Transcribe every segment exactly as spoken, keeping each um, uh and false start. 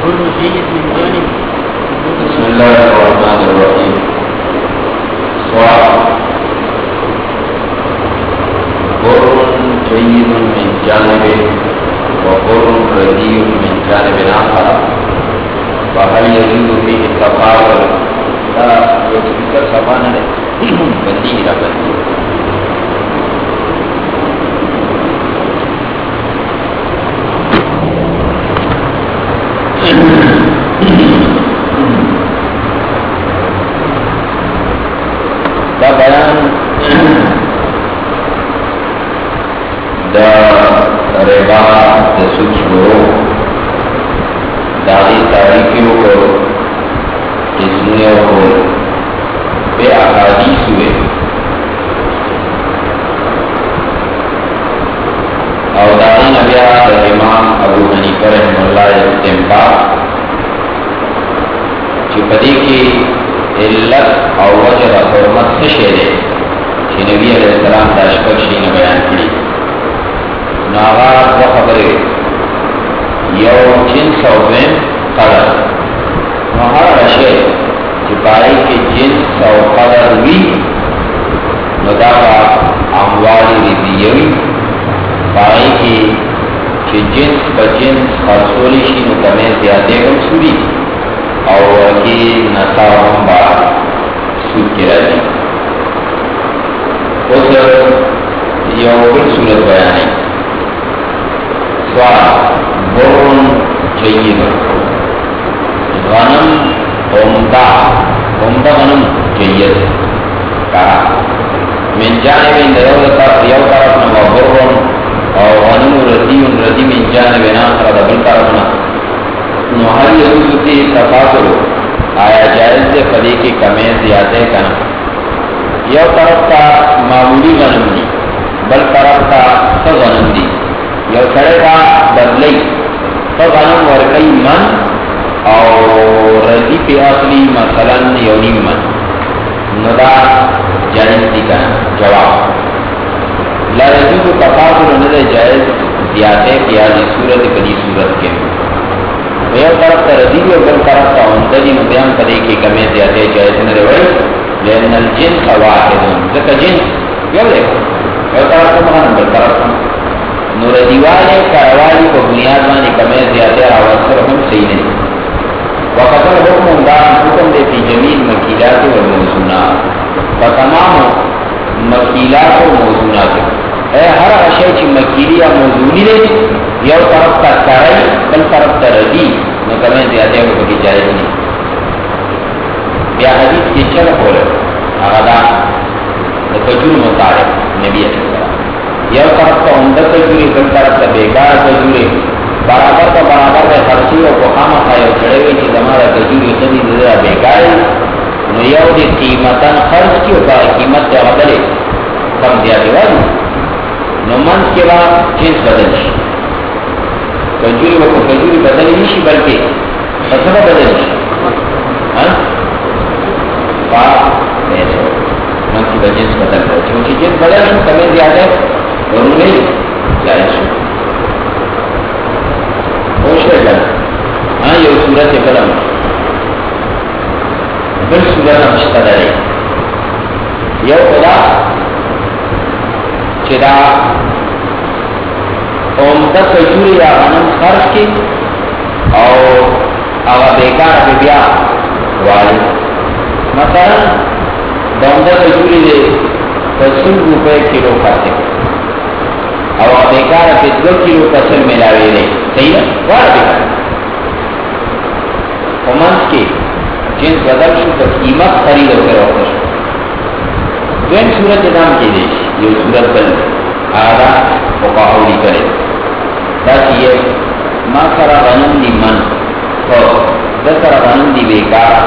وكل شيء من جانب. بسم الله الرحمن الرحيم. سؤال: بر جيد من جانب وبر ردي من جانب آخر، فهل يجوز فيه التفاضل؟ لا يجوز التفاضل. بندی لا بندی دا بیان دا ربا دا سود شروع داغی تاریخیوں کو کسنیوں کو بے احادیث ہوئے اور داغی نبیہ دا امام ابو حنیفہ رحمہ اللہ استنباط چپدی کی علت اور وجہ حرمت سے شیرے کہ نبی علیہ السلام دا اشپک شین بیان کری ناغار و خبرے یو جنس و بین قدر نوہر رشے چپائی کے جنس و قدر وی نداغا اموالی رضیوی بائی کی کہ جنس با جنس خرسولی شین و کمیں زیادے گم سوری اور کی نصاب ہم بار سود کی رہی اس یہ اوپر صورت بیانی سوال: برون جید غنم عمدہ عمدہ غنم جید کہا من جانب اندیو طرف یو طرف نما برون اور غنم رضی رضی من جانب ناخر دبل طرف نما نوحر یدوز تی تفاصلو آیا جائز دے فلی کی کمیں زیادہ کنا یو طرف تا معمولی غنم دی بل طرف تا سا غنم دی یو سڑے کا بدلی سا غنم ورکی من اور رضی پی اصلی مثلا یونیم من ندا جائز دی کنا جواب: لا یدوز تفاصلو ندے جائز زیادہ کیا دی صورت کدی صورت کے یو طرف تا رضی و بل طرف تا اندلی مدیان پدے کی کمی زیادہ جائز نہ روئی لین الجنس واحدون ذکا جنس یو دے یو طرف تا مغنم بل طرف تا نو رضیوانے کروالی کو بنیاد مانی کمی زیادہ آوازر ہم صحیح نہیں وقتل حکم اندار حکم دے فی جمیل مکیلات و موزونات فتمام مکیلات و موزونات اے ہر اشیاء چی مکیلی یا موزونی دے یو طرف تا کرائی بل طرف تا ردی نو کمیں زیادہ ہو کی جائز نہیں بیا حدیث کی چل کھولے اغدا کجور مطارب نبی علیہ السلام یو طرف تا عمدہ کجوری بل طرف تا بیکار کجوری برابر تا برابر تا خرسی و قخام خواہی چڑے ہوئی چی دمارا کجوری خدی دیدہ بیکار نو یو دی قیمتا خرچ کی و پا قیمت تا غدلے کم زیادہ والی نو منس کے بعد جنس بدل شی کجوری وقت کجوری بدل نیشی بلکہ فصلہ بدل نیشی پاک ایسا منس کی جنس بدل کر چونکہ جنس بدل شو کمیں زیادہ ضرور نہیں جائز شو خوش ہے جانا ہاں یہ صورت بلم بل صورت مشتدہ رہی یہ خدا چدا عمدہ کجوری یا غنم خرچ کی اور آغا بیکار پہ بیا والی مثلا عمدہ کجوری دے پسل روپے کلو کھاتے اور آغا بیکار پہ دو کلو پسل ملاوے دے صحیح ہے والا بیکار ومنس کی جنس بدل شو تو قیمت خرید ہو کر وقت شو دوین صورت نام کی دے یہ صورت بل آدھا وقاہولی کرے تاکہ یہ ما سرا غنم دی من تو دسر غنم دی بیکار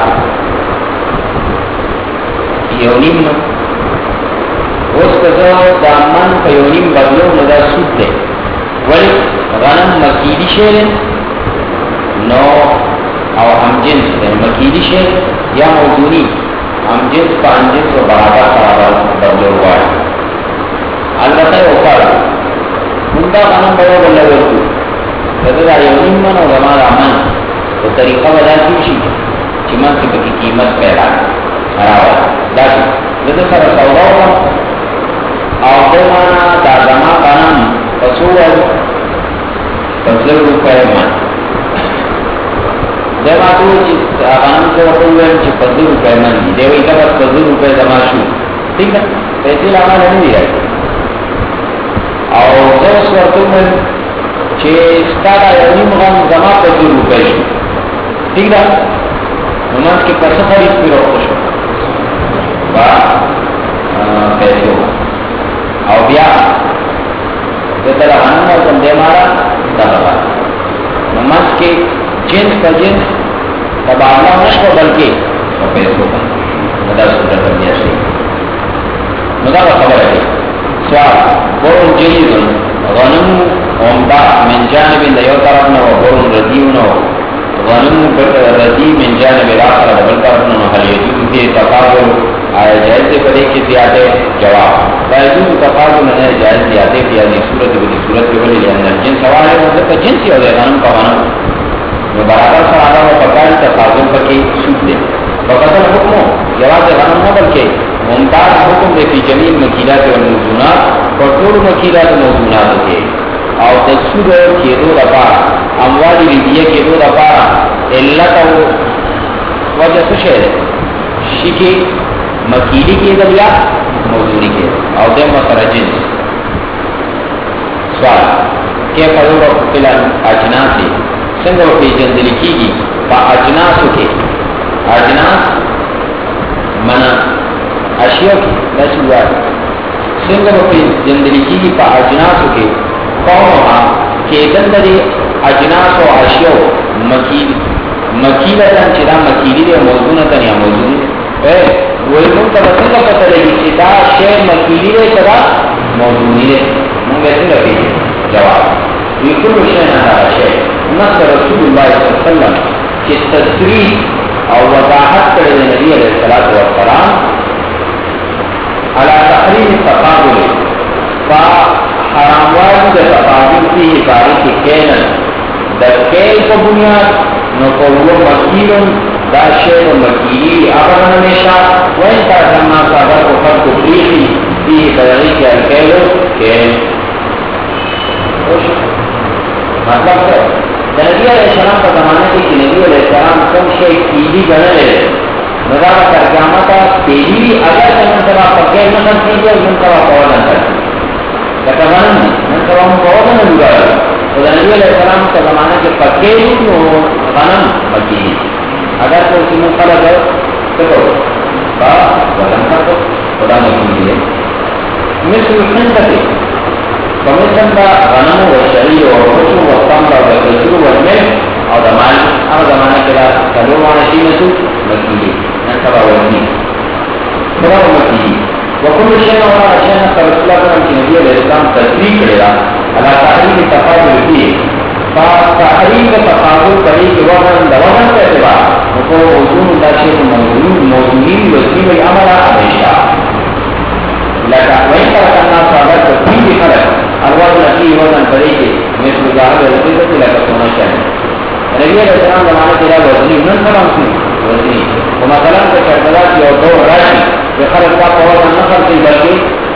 یونیم نو اس کسو دا من پا یونیم بدلو ندا سود دے ولی غنم مکیلی شیرن نو او ہم جنس دے مکیلی شیر یا موزونی ہم جنس پا ہم جنس و برابر برابر بدلو وارد البتہ اوپر مندہ غنم بڑا بلہ ورکو تدر یونیم من و زمان من تو طریقہ بدا کیشی چمن کی بکی قیمت پیدا خراب دا جدو سر سودا ہوگا او دو مانا دا زمان بانم پسول پسل روپے مان دے ماتو چی بانم سے وقتوئے چی پسل روپے مان دی دے وی کبس پسل روپے زمان شو ٹھیک ہے پیسی لاما لنوی ہے او دو اس وقتوئے چی ستارا یونیم غم زمان پسل روپے شو ٹھیک ہے نماز کی پسل خرید پی روکو شو با پیسو او بیا جتا رہنم اور کندے مارا دہلا نماز کے جنس کا جنس تبادلہ نشو بلکہ وہ پیسو کا مدر سورت دنیا سے مدر خبر ہے سوال بورن جلیدن غنم ومبا من جانب دیو طرفنا و بورن ردیونا غنم ردی من جانب الاخر دبل طرفنا حل یجوز کے تفاضل آیا جائز سے پڑے کی زیادہ جواب فائدو تفاضل ہے جائز زیادہ کی یعنی صورت بلی صورت بلی لئے جن سوال ہے مطلب کا جنس ہی ہو جائے غنم کا غنم جو برابر سے آدھا و پکار تفاضل پر کی سوٹ دے فقصل حکموں جواز غنم نہ بلکہ ممتاز حکم دے فی جمیل مکیلات و موضونات اور طول مکیلات و موضونات کے اور تصور کے دو دفعہ اموالی ریدیہ کے دو دفعہ اللہ کا وجہ سوچے شکی مکیلی کے ذریعہ موضوعی کے اور دے مسئلہ جنس سوال کہ فضور و قلع اجناسی سنگو کی جندلی کی گی با اجناسو کے اجناس منا اشیاء کی نشوار سنگو کی جندلی کی گی با اجناسو کے قومہا کہ دندری اجناس و اشیاء مکیل مکیلتاً چرا مکیلی دے موضوعتاً یا موضوعی اے وہی منتظر پتہ پتہ لگی کہ دا شہر مکیلی دے چرا موضوعی دے من ویسے لگی جواب یہ کل شہر نہ شہر نصر رسول اللہ صلی اللہ علیہ وسلم کی تصریح اور وضاحت کرے نبی علیہ الصلوۃ والسلام علی تحریم التفاضل فا حرام واجب تفاضل کی حکایت کی کینن در کیل کو بنیاد نقوله مکیل دا شیء مکیلی اگر ہمیشہ وین ترجمہ صادر کو فرق تفریحی فيه كذلك الكيل كيل مطلب ہے نبی علیہ السلام کا زمانہ تھی کہ نبی علیہ السلام کم شے کیلی بنا لے مدار ترجمہ کا تیری اگر منتبہ پکے نہ کرتی ہے منتبہ قول نہ کرتی کتابان منتبہ قول نہ لگا تو نبی علیہ السلام کا زمانہ کے پکے نو غنم مکی اگر تو اسی میں خلق ہے تو با غنم کا خدا نے کی ہے مثل حنتہ فمثل غنم وشعير ورسل والتمر والبذور والملح او زمان او زمان كده كلوا على شيء مكي نسبة وزني خبر مكي وكل شيء وراء شيء رسول الله صلى الله عليه وسلم الاسلام تصديق كده على تحريم التفاضل فيه فتحريم التفاضل طريق وزن دوزن کے اعتبار وہ وزن کا شيء موجود موجودين وزني بالعمل ہمیشہ لكن وين كان الناس صادق في خلق الوزن فيه وزن طريقي مثل ظاهر القصة لك سونا شأن النبي عليه السلام زمانه كده وزني من سلام سني وزني ومثلا كشرطات يوضو راشي بخلق کا وزن نقل في بلکہ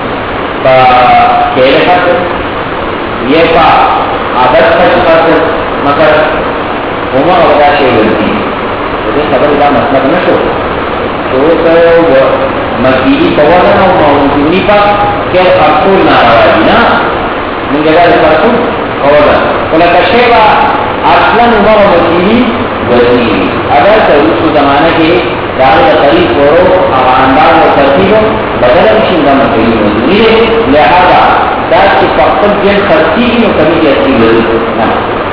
فكيل خط يفا عدد خط مثلا وما وضع شيء وزني وزن خبر کا مطلب نشو تو مکیلی پوزن و موضوعی پا کہ فرقول نارواجی نا من جگہ فرقول پوزن ولکہ شیبا اصلا عمر و مکیلی وزنی اگر تروس زمانہ کے دارد قریب ورو انداز و ترتیب بدل شنگا مکیلی وزنی لہذا داد کی فقط جن خرچی کی کمی جیسی وزنی نا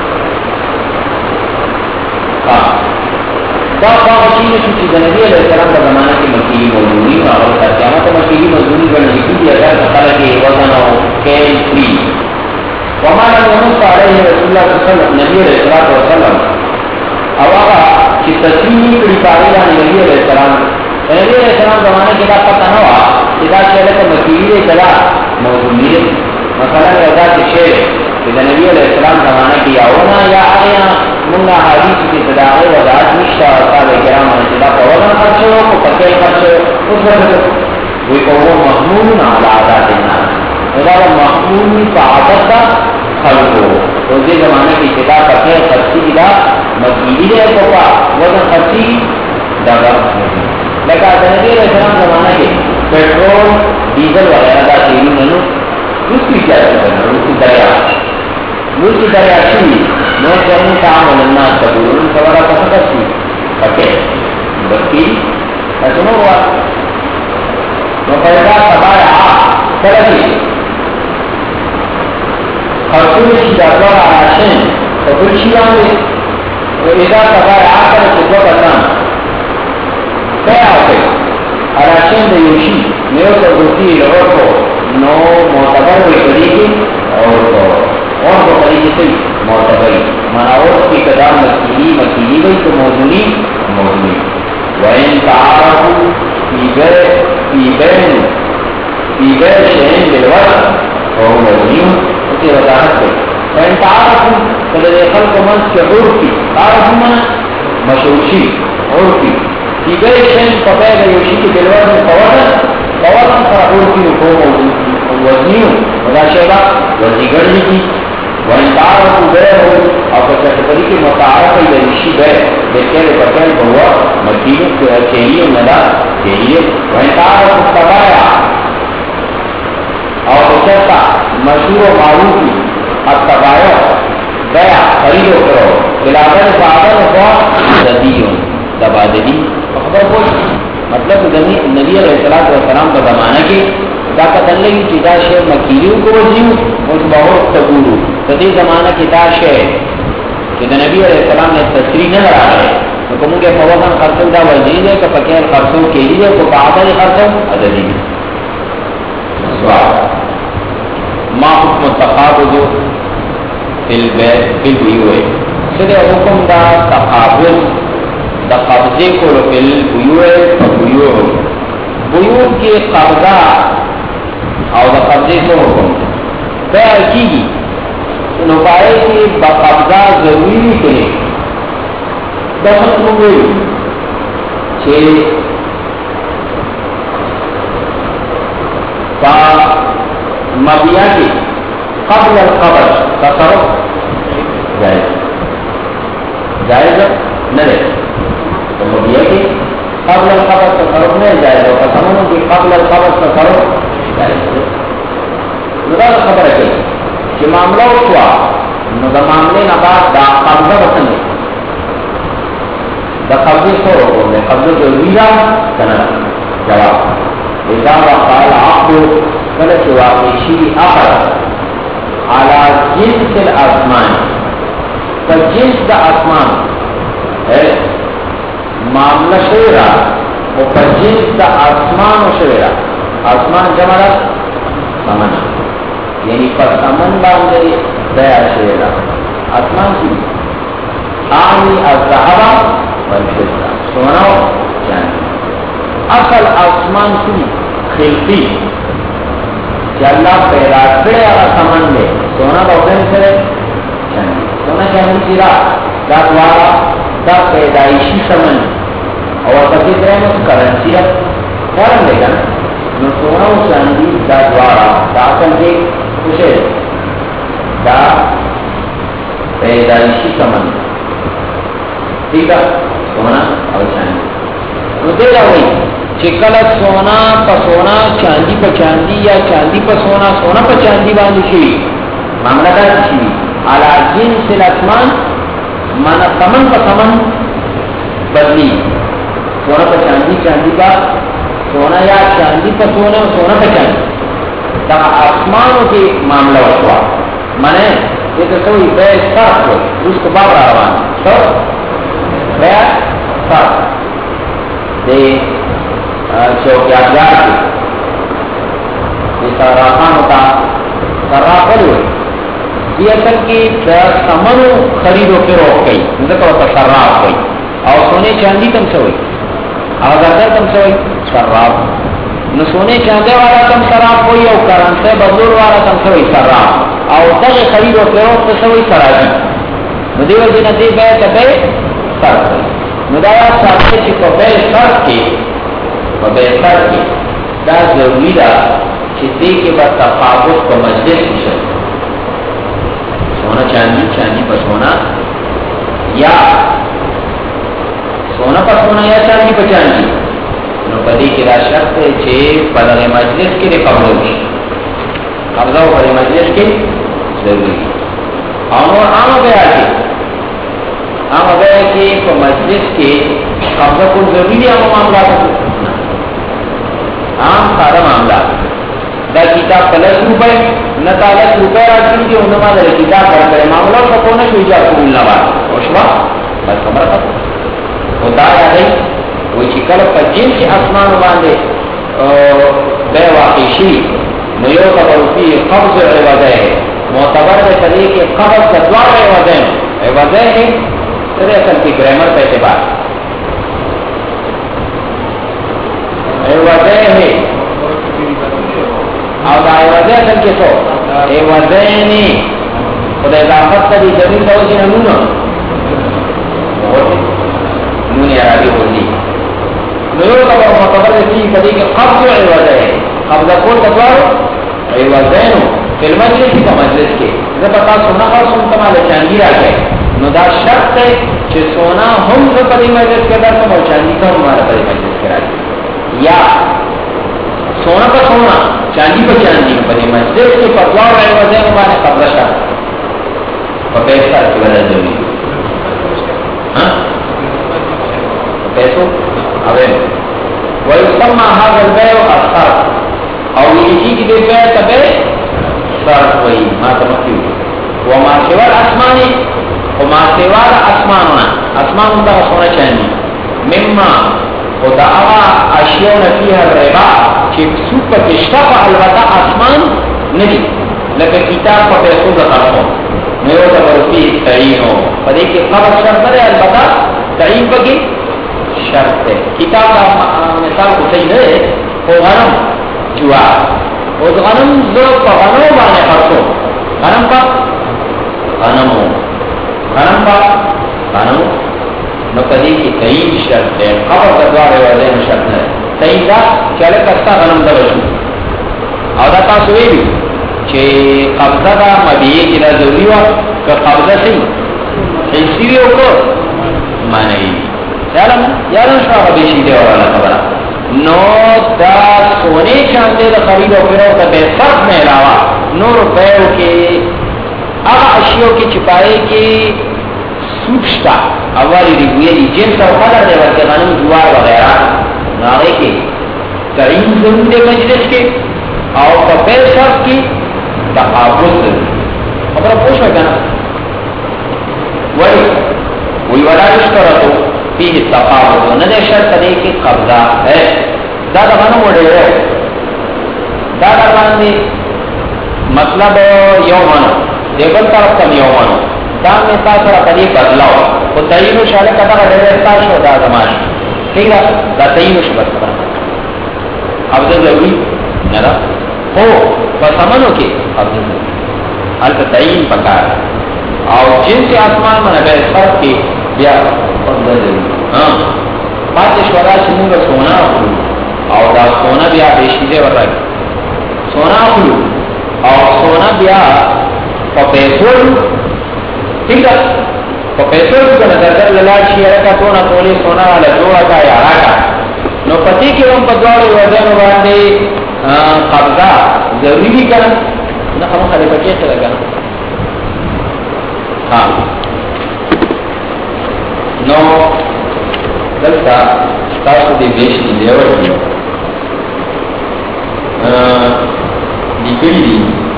باقا چیز چیز نبی علیہ السلام کا زمانہ کی مکیلی موجودی اور ترجمہ تو مکیلی موجودی پر نہیں کی اگر خلق کے وزن اور کیل فری وہاں نمس علیہ رسول اللہ صلی اللہ علیہ وسلم نبی علیہ السلام اواغا کی تصویر کڑی پاریدہ نبی علیہ السلام نبی علیہ السلام زمانہ کے بعد پتہ نہ ہوا اذا شہر کا مکیلی چلا موجودی مثلا اذا کے شہر کہ نبی علیہ السلام زمانہ کی آونا یا آیا منگا حدیث کی صداقہ داغے وضاحت نشتا صاحب کرام انتدا فوضاً خرچے ہو کو پکے خرچے ہو اس وقت وی کو وہ محمول علی عادات الناس ادا وہ محمول پا عادت کا خلق ہو تو دے زمانے کی ابتدا پکے خرچی دا مکیلی دے کو پا وزن خرچی داغا لیکن نبی علیہ السلام زمانہ کے پیٹرول ڈیزل وغیرہ دا تیری ننو اس کی کیا کرنا اس کی دریا اس کی دریا چلی نو چاہوں تعامل الناس تقولون سوارا پسکت سی پکے بکی ایسا نو ہوا نو پیدا سبائے آ سلطی خرسول کی دردور آراشن تقول چیان دے ایدا سبائے آ کر چکو بسان کیا ہوتے آراشن دے یوشی نیو تو دوسری لغر کو نو معتبر ہوئی طریقے اور اور کو طریقے سے معتبری مناوت کی قدام مکیلی مکیلی گئی تو موضوعی موضوعی وَإِن تَعَارَفُوا فِي بَيْنُ فِي بَيْنِ شَيْءٍ بِالْوَجْهِ فَهُوَ مَوْضُوعٌ اسی وضاحت ہے وَإِن تَعَارَفُوا فَلَدَيْ خَلْقُ مَنْ كَعُرْفِ تعارفوا من مشوشی عرفی فِي بَيْنِ شَيْءٍ فَبَيْنَ يُوشِكِ بِالْوَجْهِ فَوَضًا فَوَضًا فَعُرْفِ وَهُوَ وَزْنِيٌ وَذَا شَيْءٍ وَزِغَرْنِ کی وَإِن تَعَارَفُوا بَيْنَهُ اور کچھ طریقے متعارف ہے یشی بے دیکھے بکر ہوا مکینوں کے چیلیے ندا چیلیے وہیں تعارف تبایا اور کچھتا مشہور و معروف کی اب تبایا گیا خرید و کرو بلابر فعادر و ردیوں تبادلی خبر کوئی مطلب نبی علیہ السلام کا زمانہ کی طاقت اللہ کی چیزا شہر مکیلیوں کو وزیوں اس بہت تبورو تدی زمانہ کی دا شہر کہ نبی علیہ السلام نے تصریح نہ لگا رہے تو کموں کے فوقاً خرصوں دا وزید ہے کہ پکیر خرصوں کے لیے کو بعدل خرصوں عددی میں سوال ما حکم تقابض فی البیوئے صدر حکم دا تقابض دا قبضے کو فی البیوئے فبیوئے بیوئے کے قبضہ اور دا قبضے کو حکم بیع کی گی نپائے کہ بقبضہ ضروری کرے دفت مگوئی چھے با مبیع کے قبل القبض تصرف جائز جائز نرے تو مبیع کے قبل القبض تصرف نہیں جائز اور قسموں کی قبل القبض تصرف جائز نظر خبر ہے کہ معاملہ ہوا نو دا معاملے نا بعد دا قبضہ بسن دے دا قبضی سو رکھو دے قبضہ جو ویزا کنرا جواب اذا وقال عقد کلچ واقعشی آخر على جنس الاسمان تا جنس دا اسمان ہے معاملہ شویرہ و پر جنس دا اسمان و شویرہ اسمان جمعہ سمنا یعنی پر سمن باندے دیا شیرہ آسمان کی آنی الزہبہ والفضہ سوناو چاندی اصل آسمان کی خلقی کہ اللہ پیدا کرے آگا سمن لے سونا باؤدن سے چاندی سونا چاندی چیرا دا دوارا دا پیدائشی سمن اور تکی درہم اس کرنسی ہے کارن لے گا نو سونا و چاندی دا دوارا دا اصل کے اسے دا پیدائشی سمن ٹھیک ہے سونا اور چاندی وہ دے رہا ہوئی چکل سونا پا سونا چاندی پا چاندی یا چاندی پا سونا سونا پا چاندی باندی شوی معاملہ دا شوی علا جنس الاسمان مانا سمن پا سمن بدلی سونا پا چاندی چاندی پا سونا یا چاندی پا سونا سونا پا چاندی دا آسمانوں کے معاملہ ہوا مانے یہ تو کوئی بے صرف ہو اس کو باب روان تو بے صرف دے چوکیات گار کے یہ سراخان ہوتا سراخل ہوئی یہ اصل کی سمنو خریدو کے روک گئی ذکر ہوتا سراخ ہوئی اور سونے چاندی کم سے ہوئی آگاہ کم سے ہوئی سراخ نو سونے چاندے والا کم سراف ہوئی اور کرنسے بدلور والا کم سے ہوئی سراف اور تغی خرید و فروخت سے ہوئی سراجی نو دیو جی ندی بے تبے سر خدایا ساتھ کی پبے سر کے پبے سر کے دا ضروری دا چیتے کے بعد تفاوت کو مجلس کی شکل سونا چاندی چاندی پر سونا یا سونا پر سونا یا چاندی پر چاندی نو پدی کی دا شرط ہے چھے پدغ مجلس کے لئے قبضہ ہوگی قبضہ ہو پدغ مجلس کے ضروری اور عام گیا کہ عام گیا کہ پا مجلس کے قبضہ کو ضروری عام معاملات ہوگی عام سارا معاملات دا کتاب پلس روپے نتالس روپے راجن کی انما دا کتاب پر کرے معاملات سکونا شو اجاب کو اللہ بات وشوا بس خبر خبر خدا یا ہے وہ چکل پر جن کی اسمان باندے بے واقعی شی نیو تبرفی قبض عوضے ہے معتبر دے کلی کہ قبض تدوار عوضے ہیں عوضے ہیں ترے اصل کی گریمر پہ اعتبار عوضے ہیں اور دا عوضے اصل کے سو عوضے نہیں خدا اضافت کا بھی زمین تو اسی نمونہ نونی عربی بولی نیو تبر معتبر دے کی کلی کہ قبض عوضے ہے قبض کول تدوار عوضے نو فی المجلس کا مجلس کے جب بتا سونا اور سنتا مالا چاندی را گئے نو دا شرط ہے کہ سونا ہم جو پدی مجلس کے در سم اور چاندی کا ہمارا پدی مجلس کے را گئے یا سونا پر سونا چاندی پر چاندی پدی مجلس کے پتوا رہے وزے ہمارے قبضہ شرط اور پیسہ کی وجہ ضروری پیسوں اوے ویسمہ حاضر بے و اثر اور یہ چیز کی دیکھ گئے تبے صرف وہی ما تمکی ہوئی وما سوال اسمانی وما سوال اسمانونا اسمان دا سونا چاہنی مما خدا آغا اشیون فیها الربا چیب سوپا کشتاق البتا اسمان ندی لکہ کتاب پا پیسو دا خرخو میرو دا برفی تعینو پدے کی قبض شرط ہے البتا تعین پا کی شرط ہے کتاب دا مثال کو صحیح ہے وہ غنم جوار اس غنم زو پا غنم بانے خرسو غنم پا غنمو غنم پا غنمو نقدی کی تعین شرط ہے خبر تدوار وزین شرط ہے تعین دا چلے کستا غنم دا بشو او دا تاسوئے بھی چھے قبضہ دا مبیئے کی دا ضروری ہوا کہ قبضہ سی حیثیوی ہوکو مانئی یارم یارم شاہ بیشی دے والا خبرہ نو دا سونے چاندے دا خرید و فروغ دا بے صرف میں علاوہ نو روپیو کے اگا اشیوں کی چپائے کے سوچتا اولی رگویے دی جن سا قدر دے ورکے غنم جوار وغیرہ ناغے کے تعین ضرور دے مجلس کے اور کا بے صرف کی تقابل ضرور خبرہ پوچھ میں کہنا وہی وہی ودارش کرتو فیہ تقابل ندے شرط دے کی قبضہ ہے دادا غنم وڑے ہے دادا غنم مطلب یومانو دیبل طرف کم یومانو دام میں تاثر اپنی بدلاو وہ تعینو شالے کتا کا دے احتاج ہو دا زمانی ٹھیک ہے دا تعینو شبت کرنا افضل ضروری ندا ہو فسمنو کے افضل ضروری حالت تعین پکار اور جن سے آسمان من اگر صرف کی بیا افضل ضروری ہاں بات شورا شنو کا سونا اخلو اور دا سونا بیا بیشیزے ورک سونا اخلو اور سونا بیا پا پیسول ٹھیک ہے پا پیسول کا نظر در للاج شیئر کا تونا تولی سونا والا جوڑا کا یا راکا نو پتی کی ہم پدوار وزن باندے قبضہ ضروری بھی کرن نا ہم خلی بچے سے لگا ہاں نو دلتا ستاسو دی دیش کی دیور کی نکلی دی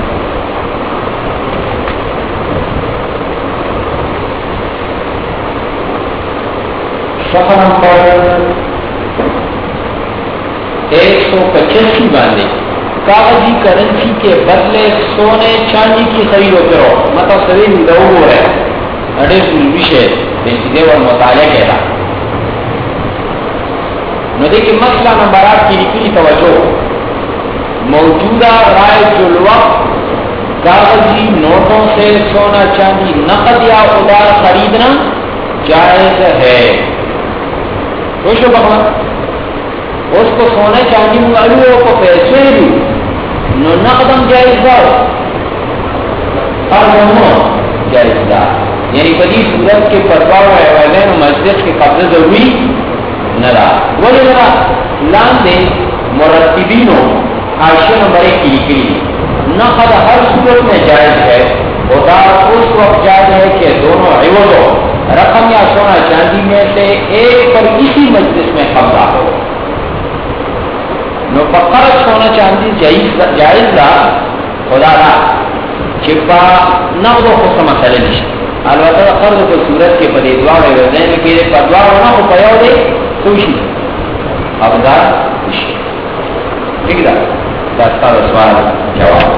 صفحہ نمبر ایک سو پچاسی باندھے کاغذی کرنسی کے بدلے سونے چاندی کی خرید و فروخت مطلب سبھی دو ہو رہے اڑے وشے بیسیدے اور مطالعہ کہتا نو دیکھیں مسئلہ نمبرات کی نکلی توجہ موجودہ رائج الوقت کاغذی نوٹوں سے سونا چاندی نقد یا ادار خریدنا جائز ہے خوش ہو بخوا اس کو سونے چاندی منگالو کو پیسے دی نو نقدم جائز دا اور دونوں جائز دا یعنی بدی صورت کے پرواہ ویلین مسجد کے قبضہ ضروری نہ رہا ولی نہ لاندے مرتبینوں حاشیہ نمبر ایک کی لکھی نقد ہر صورت میں جائز ہے خدا اس وقت جائز ہے کہ دونوں عوضوں رقم یا سونا چاندی میں سے ایک پر اسی مجلس میں قبضہ ہو نو پکڑ سونا چاندی جائز جائز رہا خدا رہا چپا نقد و خص مسئلے نشت البتہ قرض کو صورت کے پدے دعا ہے وزین میں کہ پر دعا ہونا ہو پیاو دے توشی ابدار توشی ٹھیک دا دستا سوال جواب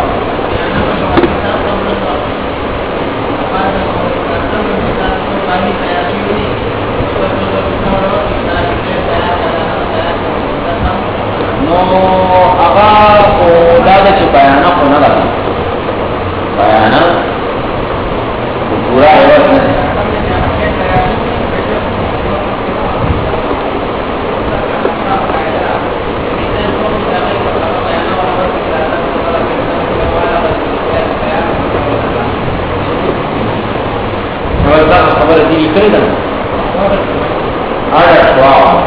نو اغا کو دادا چی بیانا کو نہ لگا بیانا پورا عوض نہیں خبر دی کری دا آڑا سواو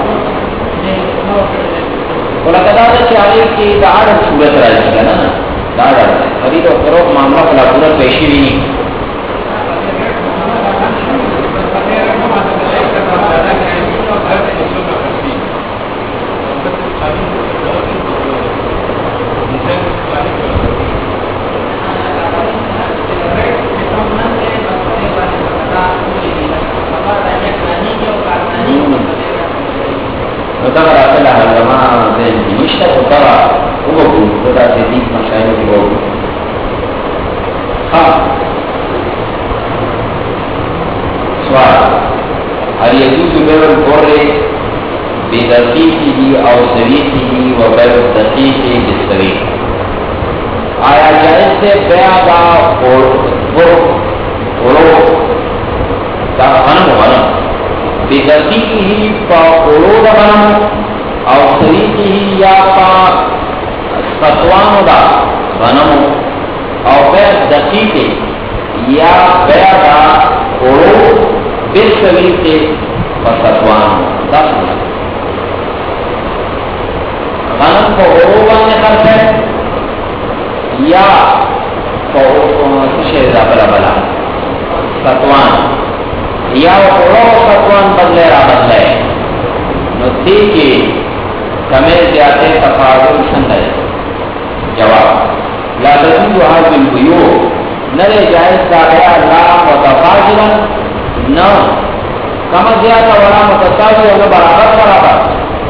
ولکہ دادا چی آگے کی دا آڑا صورت راجی گا نا دا آڑا خرید و فروغ معاملہ کلا پورت پیشی بھی نہیں وتغرى كلها الجماعة زي مشتى وترى وقوم ودا سيديك مشاهد وقوم ها سؤال هل يجوز بيع البر بدقيقه أو سويقه وبيع الدقيق بالسويق آیا جائز سے بیع دا بر اولو دا غنم غنم بدقیقه پا اولو دا غنم او سویقه یا پا ستوانو دا غنم او بیع دقیقه یا بیع دا اولو بالسویقه پا ستوانو دا سنا غنم پا اولو بانے خرچ ہے یا پا شہزہ بلا بلا ستوان یا اولو ستوان بدلے را بدلے نو دیکھے کمیل زیادے تفاضل سندے جواب لا تجوز هذه البيوع نرے جائز دا گیا لا متفاضلا نو کم زیادہ ولا متساوی ولا برابر برابر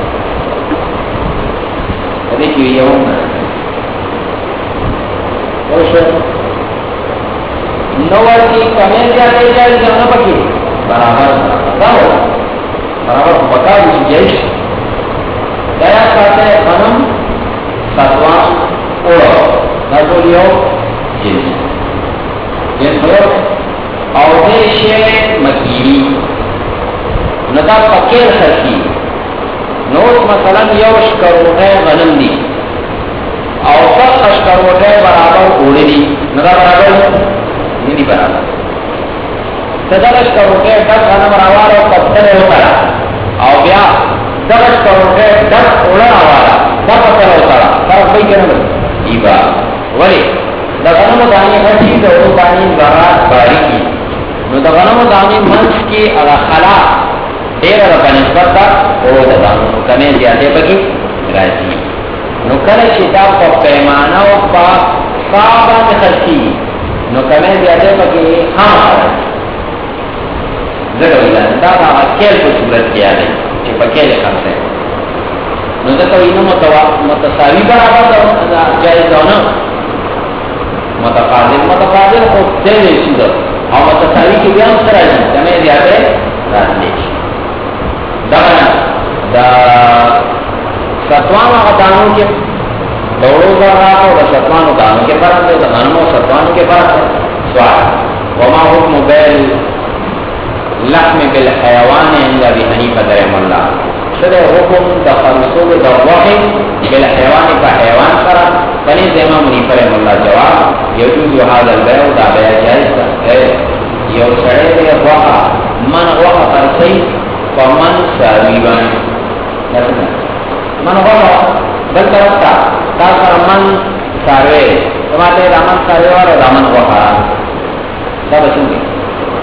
دیکھیے یہ ہونا نوتی کمیل زیادے جائز جانا پکی برابر برابر برابر بتا دی جائز گیا کہتے ہیں غنم ستوان اوڑو نزولیو جنس جنس ہو اوزیش مکیری ندا پکیر خرکی نوت مثلا یوش کروڑے غنم دی اوسط خش کروڑے برابر اوڑی دی ندا برابر نہیں برابر صدرش کروڑے دس غنم روار و پتھر ہوتا رہا او بیا دس کروڑے دس اوڑا روارا دس پتھر ہوتا رہا فرق بھئی کرنے ایبا ولی دا غنم دانی خرچی دا او دانی برات باری کی نو دا غنم دانی منس کی اگا خلا دیر رکا نسبت دا او دا دانو کمی زیادے بکی راجی نو کرشی دا پا پیمانا و پا صابان خرچی نو کمی زیادے بکی ہاں ذکر اللہ دا دا اکیل کو صورت کیا دے چی پا کیل خرچے نو دا تو انو متساوی برابر دا جائز دونا متفاضل متفاضل خود دے دے صورت اور متساوی کی بیان سر آجی کمی زیادے رات لیش دا دا ستوان آگا دانوں کے دوڑو کر رہا ہو دا ستوانو دانوں کے فرق ہے دا غنمو ستوانو کے فرق ہے سوال وما حکم بیل لحم بالحیوان عند ابی حنیفہ رحمہ اللہ سر حکم تخلصو دواحی بالحیوان کا حیوان کرا بنی امام حنیفہ رحمہ اللہ جواب یجوز هذا البيع دا بیع جائز ہے یو سڑے دے وقا من وقا ترسی فمن ساویبان من وقا بل طرفتا تاثر من ساوے تمہتے دامن ساوے اور دامن وقا دا بچوں گے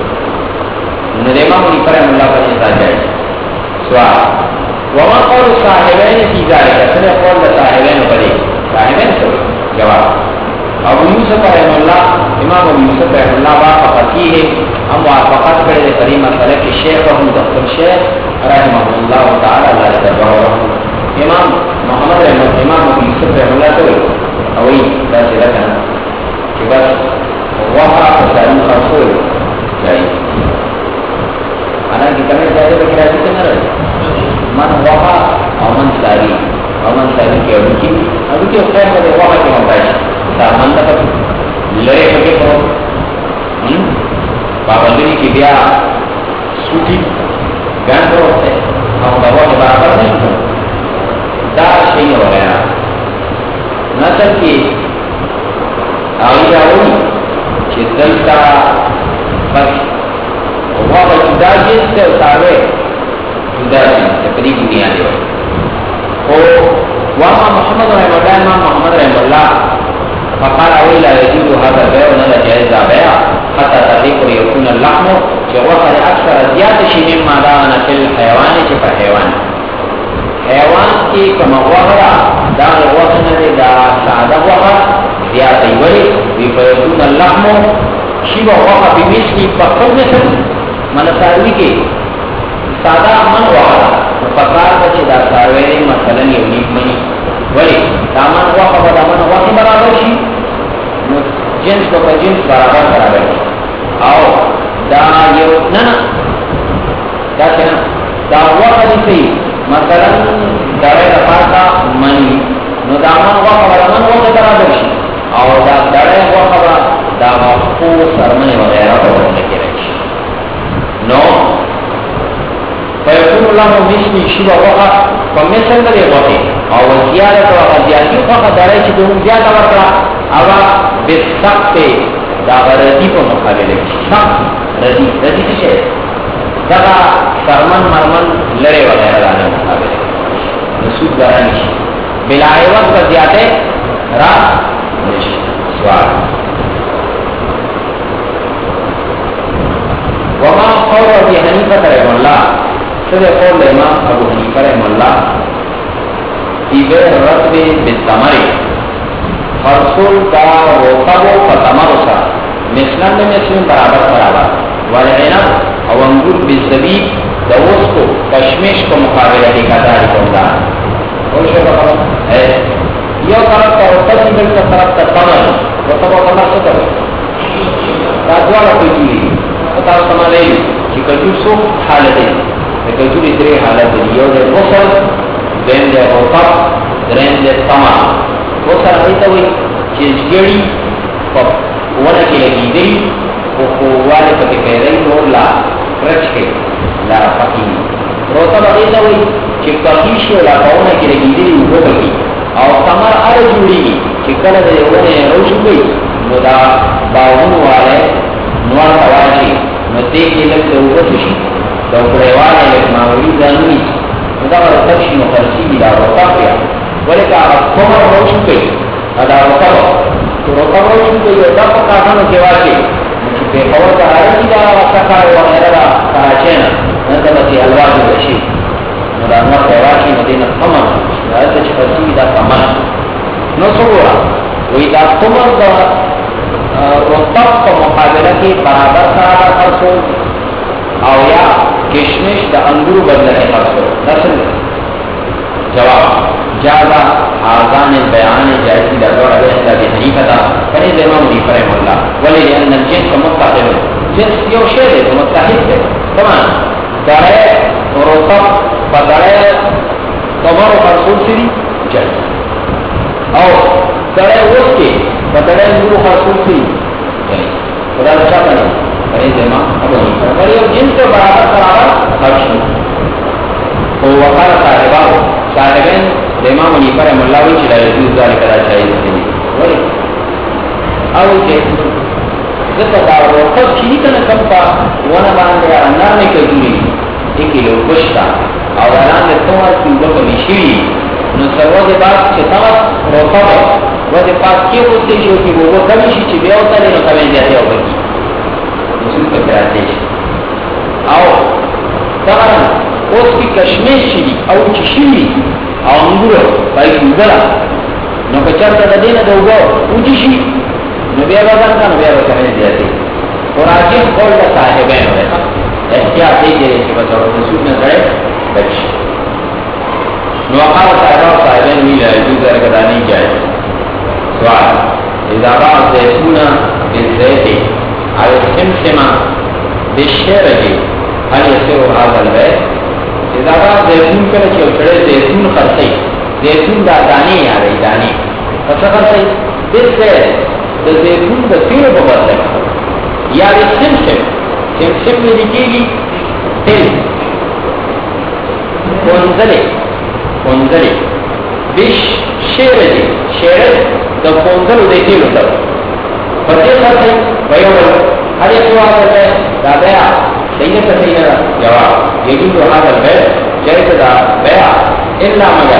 امام حنیفہ رحمہ اللہ کا جیسا جائز سوال وما قول صاحبین فی ذالک سنے قول صاحبین بلے صاحبین سو جواب ابو یوسف رحمہ اللہ امام ابو یوسف رحمہ اللہ وافقت کی ہے ہم وافقت کرے کریم مسئلہ کہ شیخ ہم دکتر شیخ رحمہ اللہ تعالی اللہ تبارک امام محمد رحمہ امام ابو یوسف رحمہ اللہ تو اوئی دس رکھنا کہ بس وحا فسائل خرصول جائے انا kita ni saya berkira kita nak man waha aman sari aman sari ke mungkin abu ke apa pada waha ke mampai saman dapat lere ke ko hmm bahwa ini dia suci kan ko se हम दवा के बराबर नहीं दार सही हो गया नसल की आईदा हुई चित्तल का बस وهذا الجداج يستوى جداج تقريب دنيا دي او وما محمد رحمه الله امام محمد رحمه الله فقال ولا يجوز هذا البيع ولا جائز بيع حتى تضيق يكون اللحم جوهر اكثر زياده شيء مما دان في الحيوان في الحيوان حيوان کی کما وغرا دا وزن دا ساده وغرا زیاده ولی بيكون اللحم شبه وغرا بمثل فقط مثل من ساروی کے سادہ من وحا فقار بچے دا ساروی مثلا یونیک منی ولی دامن وحا و دامن وحی برابر شی جنس کو جنس برابر برابر شی آو دا یو ننا دا چنا دا وحا دیسی مثلا دارے دفاتا منی نو دامن وحا و دامن وحی برابر شی آو دا دارے وحا و دا وحو سرمن وغیرہ برابر کی رکشی نو فیکون اللہ مثلی شبہ وقا فمیسل دے وقی او زیادت وقا زیادتی وقا دارے چی دونوں زیادہ وقا اوہ بسقت دا رضی کو مقابلے سقت رضی رضی کشے دقا سرمن مرمن لرے وغیرہ لانے مقابلے نسود دارانی شی بلائے وقت زیادے را نشی سوال وما قول ابي حنيفه رحمه الله سيد قول الامام ابو حنيفه رحمه الله في بيع الرطب بالتمر فرسول کا رطب فتمر سا مثلا میں مثل برابر برابر والعنب او انگور بالزبیب دوس کو کشمش کو مقابلہ دکھاتا ہے کوندا اور شو بتا ہے یہ طرف کا رطب بل کا طرف کا تمر رطب و تمر سے کرو راجوالا کوئی تاسو سمالي چې کجور سو حالت دي د کجور درې حالت دي یو د وصل دین د اوطاق درین د تمام وصل ایته وي چې جړی په ونه کې لګیږي او قواله په کې دی نور لا رچ کې لا پاتې روته ایته وي چې کافي شو لا پاونه کې لګیږي او وګړي او تمر ار جوړي چې کله د ونه روشوي نو دا باونه والے نوار تواشی نتی کی لگ دو بسشی دو پریوانا لگ ماوری دانوی ندا ورطبشی مخرسی بی دا روطب بیا ولکا کمر روشن کئی ادا روطب تو روطب روشن کئی دا پکاتانو کیواکی پی خور دا آرسی دا سکار وغیرہ دا کراچینا ندا بسی الواجو رشی ندا انوار پریواشی ندینا کمر ندا چپرسی بی دا کمر نو سورا وی دا کمر دا رطب کو مقابلہ کی برابر برابر خرصو او یا کشمش دا انگور بدلنے خرصو نسل جواب جازا آزان البیان جائزی دا دور علیہ اللہ دی حنیفہ دا فنیز امام حنیفہ رحمہ اللہ ولی لئن الجنس کو متحد جنس یو شیر ہے متحد ہے تمام درے رطب بدرے تمر خرصو سری جائز او درے اس کے بدلے انگور خرصو سری خدا اچھا کرے فنیز امام ابو حنیفہ ولی جنس کو برابر برابر خرصو او وقال بشتا او دلان دے تمہر کی بکا مشیوی نو سر وزی باس چه تمت روتا ہے وزی پاس کی بستے شو کی وہ کمیشی چی بے ہوتا لے نو کمین جاتے ہو بکی نسول کا پراتے شی او تمہرن اس کی کشمیش شیدی او چی شیدی او انگورو بائی دوگلا نو کچر تا دینا دوگو اوچی شی نو بیا بازن کا نو بیا با کمین جاتے قراجین قول دا صاحبین ہوئے احتیاط دے جائے کہ بس اور رسول میں سڑے بچ نو اقال صاحبہ و صاحبین ہوئی لائے جو ذرا کدانی جائے سوال اذا بعض زیتونا بالزیتے آئے سمسمہ بالشیر جی حل یسر و حاضر البیت اذا بعض زیتون کرچے و چھڑے زیتون خرسی زیتون دا دانی آ رہی دانی خرسا خرسی بالزیت دا زیتون دا تیر ببت لگا یا بالسمسم سمسم میں لکھی گی تل کونزلے کونزلے بش شیر جی شیر دا کونزل دے تیل اتر فتح خرسی بیوال ہر ایک سوال کرتا ہے دا بیا سینے کا سینے کا جواب یجو تو حاضر بیر جائز دا بیا اللہ مگر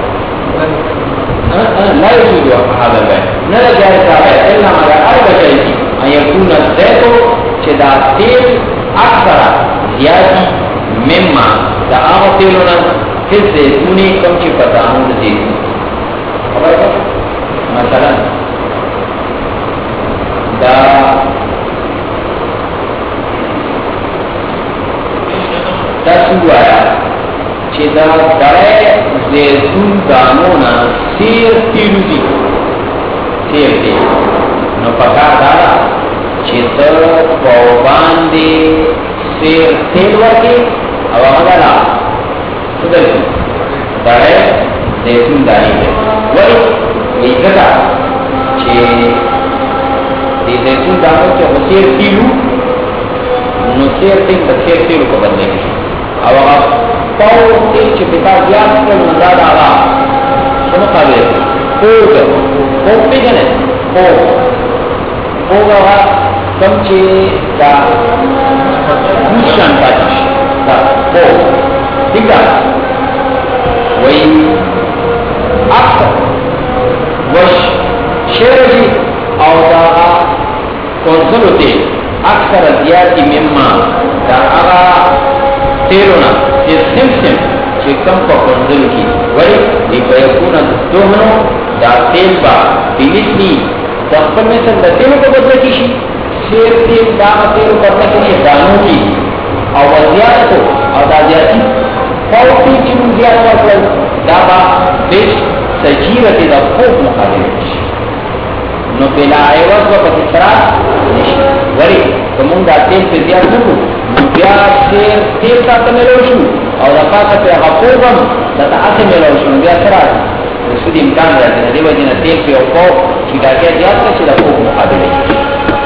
لا یجو تو حاضر بیر نہ جائز دا بیا اللہ مگر ار بچائی کی ان یکون الزیتو چه دا تیل اکثر زیادی مما دا آغا تیلونا کس زیتونی کم چی پتانون زیتون خبر کر مثلا دا دا سو آیا چه دا درے زیتون دانونا سیر تیلو دی سیر تیل نو پکار دارا چه در پاوبان دی سیر تیل ورکی او اغدالا صدر کی داره زیتون دانی دی ولی ایکتا چه دی زیتون دانو چه سیر تیلو نو سیر تیل تا سیر تیلو کو بدلے کی او اغا پاو تیل چه پتا زیاد کل مزاد آغا سنو قابل پوگ پوگ پیگنے پوگ پوگ آغا کم چه دا گوشان پاتش دا پوگ دیگه وی اکثر وش شیرجی او دا کنسلو تیل اکثر زیادی مما دا اغا تیلونا چه سمسم چه کم پا کنسلو کی وی دی بیکونا دوہنو دا تیل با بیلیسنی دا خپل مثل دا تیلو کو بدل کشی شیر تیل دا تیلو بدل کشی دانو کی او وزیاد کو او دا زیادی فوقی چنو زیاد وصل دا با بیش سجیرت دا خوب مقابل کشی نو بلا عوض و پس اسرار نشی وری کمون دا تیل پر زیاد نکو نو بیا سیر تیل تا تملوشو او دا پاسا پر غفوبم دا تا آسے ملوشو نو بیا سرار رسول امکان رہتے ہیں دیو جنہ تیل پہ او خوب چی دا کیا زیاد کشی دا خوب مقابل کشی